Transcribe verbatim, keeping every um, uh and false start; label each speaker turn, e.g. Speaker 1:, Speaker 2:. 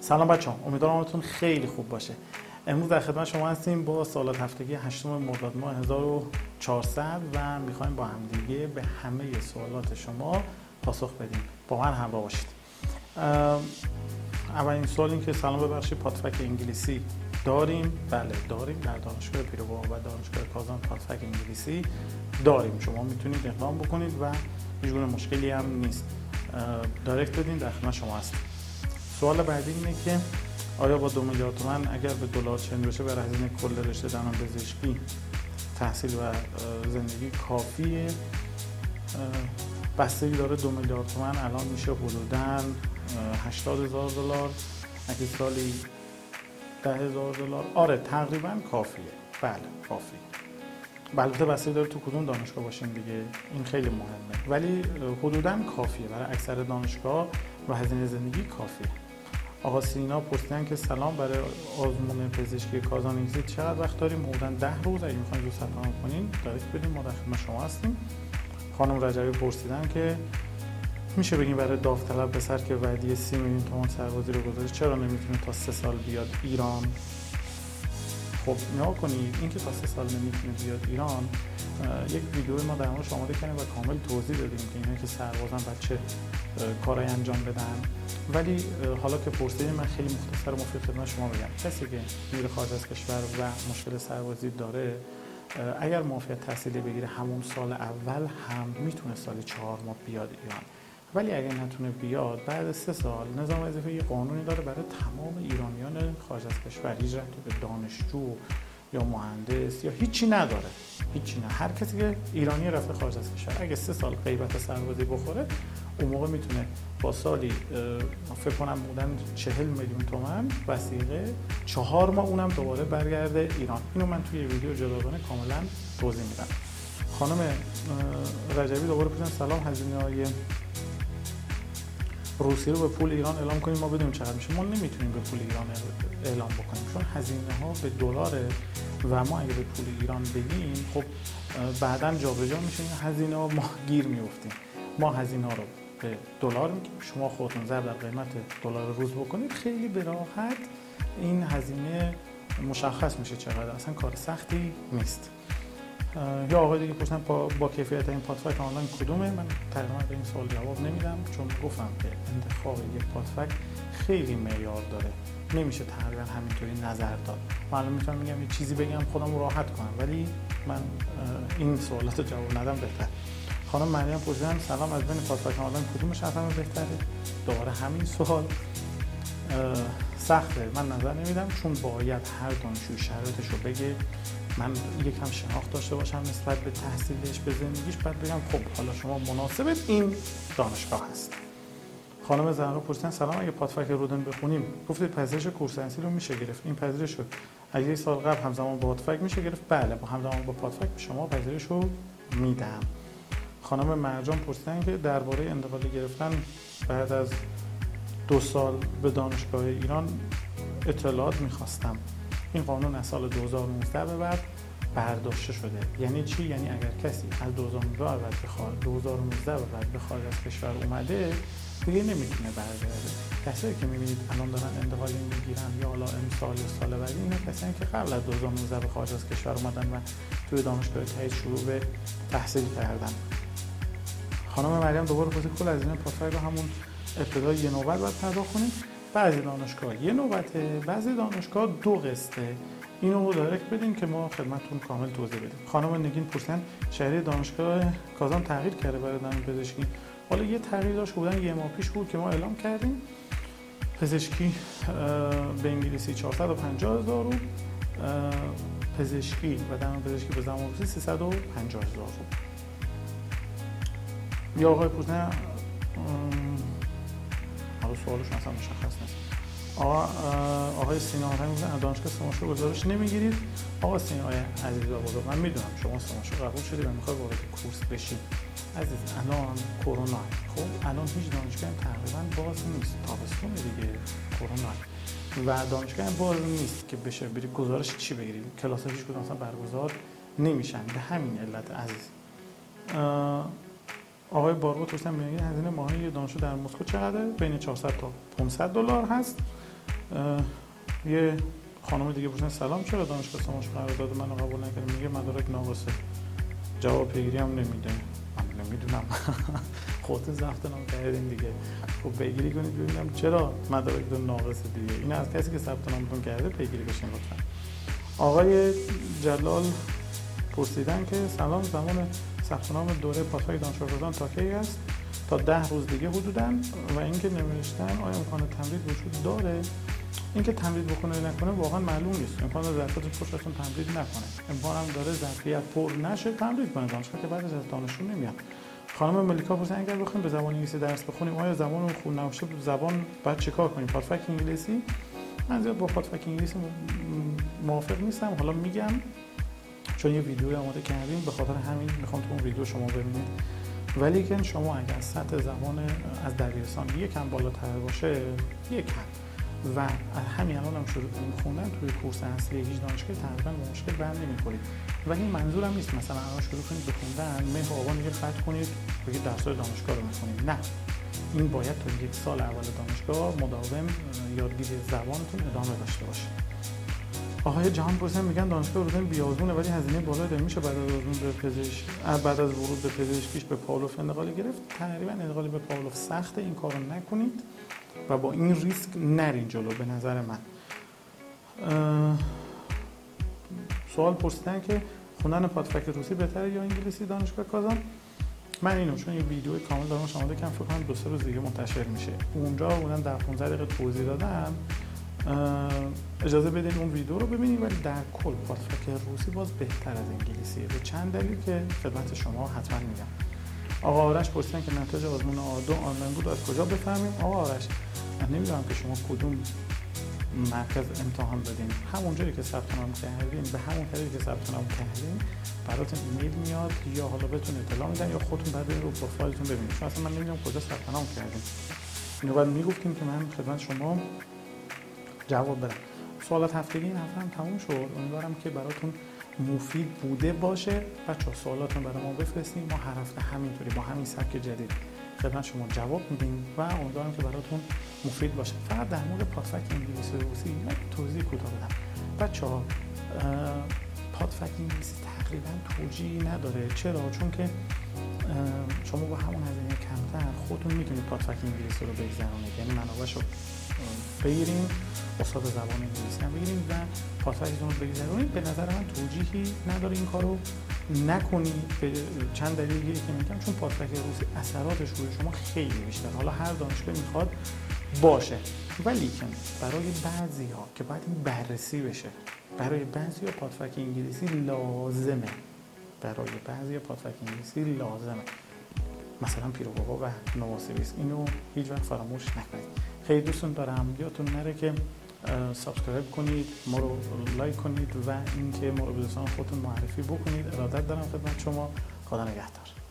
Speaker 1: سلام بچه‌ها، امیدوارم حالتون خیلی خوب باشه. امروز در خدمت شما هستیم با سوالات هفتگی هشتم مرداد ماه هزار و چهارصد و می‌خوایم با همدیگه به همه سوالات شما پاسخ بدیم. با من همراه باشید. اولین سوال این که سلام ببخشید پادفک انگلیسی داریم؟ بله داریم. در دانشگاه پیروان و دانشگاه کازان پادفک انگلیسی داریم. شما میتونید اقدام بکنید و هیچ گونه مشکلی هم نیست. دایرکت بدین، در خدمت شما هستیم. سوال بعدی اینه که آیا با دو میلیارد تومان اگر به دلار چنج بشه برای هزینه کل رشته دندانپزشکی تحصیل و زندگی کافیه؟ بستگی داره. دو میلیارد تومان الان میشه حدوداً هشتاد هزار دلار، اگه سالی ده هزار دلار. آره تقریباً کافیه. بله کافیه. البته بستگی داره تو کدوم دانشگاه باشین دیگه، این خیلی مهمه، ولی حدوداً کافیه برای اکثر دانشگاه و هزینه زندگی کافیه. آقا سینا پرسیدن که سلام، برای آزمون پزشکی کازان انگلیسی چقدر وقت داریم؟ حدوداً ده روز. اگه میخواین زود ثبت نام کنین دایرکت بدین، ما در خدمت شما هستیم. خانم رجبی پرسیدن که میشه بگیم برای داوطلب پسر که وعده سی میلیون تومان سربازی رو گذاشت چرا نمیتونه تا سه سال بیاد ایران؟ خب نگاه کنید، این که تا سه سال نمیتونه بیاد ایران، یک ویدیو ما در موردش آماده کردیم و کامل توضیح دادیم که اینا که سربازن بعد چه کارایی انجام بدن. ولی حالا که پرسیدین من خیلی مختصر و مفید خدمت شما بگم. کسی که میره خارج از کشور و مشکل سربازی داره، اگر معافیت تحصیلی بگیره همون سال اول هم میتونه سال چهار ماه بیاد ایران. ولی اگه نتونه بیاد بعد سه سال نظام وظیفه یه قانونی داره برای تمام ایرانیان خارج از کشور، هیچ ربطی به دانشجو یا مهندس یا هیچی نداره، هیچی نه. هر کسی که ایرانی رفته خارج از کشور اگه سه سال غیبت سربازی بخوره، اون موقع میتونه با سالی فکر کنم بودن چهل میلیون تومان وثیقه چهار ماه اونم دوباره برگرده ایران. اینو من توی ویدیو جداگانه کاملا توضیح میدم. خانم رجبی دوباره پرسیدن سلام، هزینه‌های روسیه رو به پول ایران اعلام کنیم ما بدونیم چقدر میشه؟ ما نمیتونیم به پول ایران اعلام بکنیم چون هزینه ها به دلاره و ما اگه به پول ایران بگیم خب بعداً جابجا میشه این هزینه ها، ما گیر میافتیم. ما هزینه ها رو به دلار میگیم، شما خودتون ضرب در قیمت دلار روز بکنید، خیلی به راحت این هزینه مشخص میشه چقدر، اصلا کار سختی نیست. یا آقای دیگه پرسیدن با, با کیفیت این پادفک آنلاین کدومه؟ من تقریبا به این سوال جواب نمیدم چون گفتم که انتخاب یک پادفک خیلی معیار داره، نمیشه تقریبا همینطوری نظر داد. من الان میتونم بگم یه چیزی بگم خودم رو راحت کنم، ولی من این سوالات رو جواب ندم بهتر. خانم مریم پرسیدن سلام، از بین پادفک آنلاین کدومش اصلا بهتره؟ دوباره همین سوال سخته، من نظر نمیدم چون باید هر دانشجو شرایطش رو بگه. من یکم شناخت داشته باشم نسبت به تحصیلش، به زندگیش، بعد بگم خب حالا شما مناسبت این دانشگاه هست. خانم زهرا پرسیدن سلام، اگه پادفک رودن بخونیم گفتید پذیرش کورسنسی رو میشه گرفت، این پذیرش رو اگه یک سال قبل همزمان با پادفک میشه گرفت؟ بله با همزمان با پادفک به شما پذیرش رو میدم. خانم مرجان پرسیدن که درباره انتقال گرفتن بعد از دو سال به دانشگاه ایران اطلاعات میخواستم. این قانون از سال دو هزار و نوزده به بعد برداشته شده. یعنی چی؟ یعنی اگر کسی از دو هزار و نوزده به خارج دو هزار و نوزده به بعد به خارج از کشور اومده دیگه نمیتونه برگرده. کسایی که میبینید الان دارن انتقالی میگیرن یا حالا امسال یا سال بعدی، اینا کسایی که قبل از دو هزار و نوزده به خارج از کشور اومدن و توی دانشگاه تایید شروع به تحصیل کردن. خانم مریم دوباره پرسید کل هزینه پادفک رو همون ابتدای یه نوبت باید پرداخت کنیم؟ بعضی دانشگاه یه نوبته، بعضی دانشگاه دو قسطه. اینو دایرکت بدین که ما خدمتتون کامل توضیح بدیم. خانم نگین پرسیدن شهریه دانشگاه کازان تغییر کرده برای دندانپزشکی؟ حالا یه تغییر داشت بودن یه ماه پیش بود که ما اعلام کردیم، پزشکی به انگلیسی چهارصد و پنجاه هزار رو، پزشکی و دندانپزشکی به زبان روسی سیصد و پنجاه هزار رو. یا آقای پرسیدن حالا سوالش اصلا مشخص نیست. آقا آقای سینا هم میگن دانشگاه سماشو گزارش نمیگیرید؟ آقا سینا عزیز و بزرگ، من میدونم شما سماشو قبول شدی و میخوای وارد کورس بشید. عزیز الان کرونا، خب الان هیچ دانشگاه تقریبا باز نیست، تابستون دیگه کرونا و دانشگاه باز نیست که بشه بری گزارش چی بگیرید. کلاس هیچ کدوم اصلا برگزار نمیشن به همین علت. عزیز آقای باربو توسن میگه هزینه ماهی دانشجو در مسکو چقدره؟ بین چهارصد تا پانصد دلار هست. یه خانم دیگه پرسیدن سلام چرا دانشگاه سامانش قرارداد منو قبول نکرده؟ میگه مدارک ناقصه، جواب پیگیری هم نمیده. من نمیدونم خودت ثبت نام کردین دیگه، خب پیگیری کنید ببینم چرا مدارکتون ناقصه دیگه. این از کسی که ثبت نامتون کرده پیگیری بشین لطفا. آقای جلال پرسیدن که سلام، زمان ثبت نام دوره پاسخ دانشگاه تا کی است؟ تا ده روز دیگه حدوداً. و اینکه نوشتن آیا امکان تمدید وجود داره؟ اینکه تمدید بکنه یا نکنه واقعا معلوم نیست. امکان داره ظرفیت پشتتون تمدید نکنه، امکان هم داره ظرفیت پر نشه تمدید کنه دانشگاه که بعدش از دانشجو نمیاد. خانم ملیکا پرسیدن اگر بخوایم به زبان انگلیسی درس بخونیم آیا زبان خون نباشه زبان بعد چیکار کنیم؟ پادفک انگلیسی؟ من زیاد با پادفک انگلیسی موافق نیستم، حالا میگم چون یه ویدیو آماده کردیم به خاطر همین میخوام تو اون ویدیو شما ببینید. ولی که شما اگر سطح زبان از دبیرستان یکم بالاتر باشه، یکم و همین الان هم شروع کنید خوندن توی کورس اصلی هیچ دانشگاهی تقریبا به مشکل بر نمی‌خورید. و این منظورم نیست مثلا الان شروع کنید به خوندن مهر آبان یه خط کنید بگید درس‌های دانشگاه رو می‌خونید، نه، این باید تا یک سال اول دانشگاه مداوم یادگیری زبانتون ادامه داشته باشه. آقای جهان پرسیدن میگن دانشگاه روزن بیازونه ولی هزینه بالایی داره، میشه بعد از ورود به پزشک بعد از ورود به پزشکیش به پاولوف انتقال گرفت؟ تقریبا انتقال به پاولوف سخته، این کارو نکنید و با این ریسک نرین جلو به نظر من. سوال پرسیدن که خوندن پادفک روسی بهتره یا انگلیسی دانشگاه کازان؟ من اینو چون یه ویدیو کامل دارم شما کم فکر کنم دو سه روز دیگه منتشر میشه، اونجا بودن در پانزده دقیقه توضیح دادم، اجازه بدین اون ویدیو رو ببینید. ولی در کل پادفک روسی باز بهتر از انگلیسیه به چند دلیل که خدمت شما حتما میگم. آقا آرش پرسیدن که نتایج آزمون آ دو آنلاین بود، از کجا بفهمیم؟ آقا آرش من نمیدونم که شما کدوم مرکز امتحان دادین، همون جایی که ثبت نام کردین به همون طریقی که ثبت نام کردین براتون ایمیل میاد یا حالا بهتون اطلاع میدن یا خودتون بعد رو پروفایلتون ببینید. چون اصلا من نمیدونم کجا ثبت نام کردین، اینو بعد میگفتیم که من خدمت شما جواب بدم. سوالات هفتگی این هفته هم تموم شد، امیدوارم که براتون مفید بوده باشه. بچه‌ها سوالاتون برای ما بفرستید، ما هر هفته همینطوری با همین سبک جدید خدمت شما جواب میدیم و امیدوارم که براتون مفید باشه. فقط در مورد پادفک انگلیسی و روسی یک توضیح کوتاه بدم. بچه‌ها پادفک انگلیسی تقریبا توجیهی نداره. چرا؟ چون که شما با همون هزینه کمتر خودتون میتونید پادفک انگلیسی رو بگذرونید، یعنی منابعش رو بگیریم، استاد زبان انگلیسی هم بگیریم و پادفکتون رو بگذرونید. به نظر من توجیهی نداره این کارو نکنید به چند دلیلی که میگم. چون پادفک روسی اثراتش روی شما خیلی بیشتر، حالا هر دانشگاه میخواد باشه، ولی که برای بعضی‌ها که باید این بررسی بشه، برای بعضی‌ها پادفک انگلیسی لازمه، برای بعضی‌ها پادفک انگلیسی لازمه، مثلا پیروبابا و نواسیبیسک، اینو هیچ وقت فراموش نکنید. خیلی دوستون دارم، یادتون نره که سابسکرایب کنید، ما رو لایک کنید و اینکه ما رو به دوستان خودتون معرفی بکنید. ارادت دارم خدمت شما. خدا نگهدار.